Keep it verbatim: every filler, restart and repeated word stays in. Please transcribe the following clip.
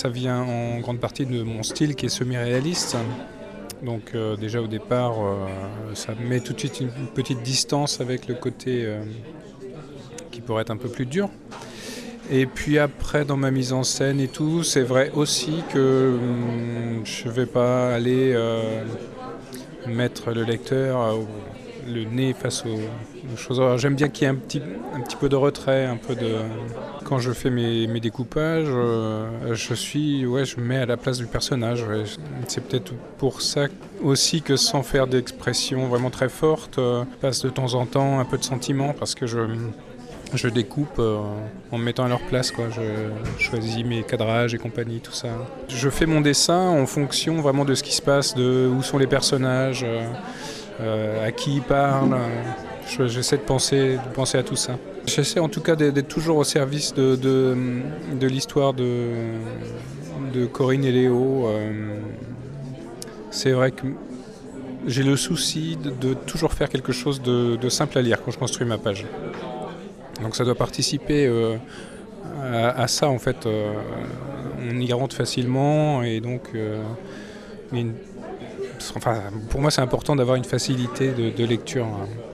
ça vient en grande partie de mon style qui est semi-réaliste. Donc euh, déjà au départ, euh, ça met tout de suite une petite distance avec le côté euh, qui pourrait être un peu plus dur. Et puis après, dans ma mise en scène et tout, c'est vrai aussi que hum, je ne vais pas aller euh, mettre le lecteur euh, le nez face aux, aux choses. Alors, j'aime bien qu'il y ait un petit, un petit peu de retrait, un peu de. Quand je fais mes, mes découpages, euh, je suis, ouais, je me mets à la place du personnage. Ouais. C'est peut-être pour ça aussi que sans faire d'expression vraiment très forte, euh, passe de temps en temps un peu de sentiment parce que je. Je découpe euh, en me mettant à leur place, quoi. Je choisis mes cadrages et compagnie, tout ça. Je fais mon dessin en fonction vraiment de ce qui se passe, de où sont les personnages, euh, euh, à qui ils parlent. Je- J'essaie de penser, de penser à tout ça. J'essaie en tout cas d'être d'être toujours au service de, de, de l'histoire de, de Corinne et Léo. Euh, c'est vrai que j'ai le souci de, de toujours faire quelque chose de, de simple à lire quand je construis ma page. Donc ça doit participer euh, à, à ça en fait. Euh, on y rentre facilement et donc euh, une- enfin, pour moi c'est important d'avoir une facilité de, de lecture, hein.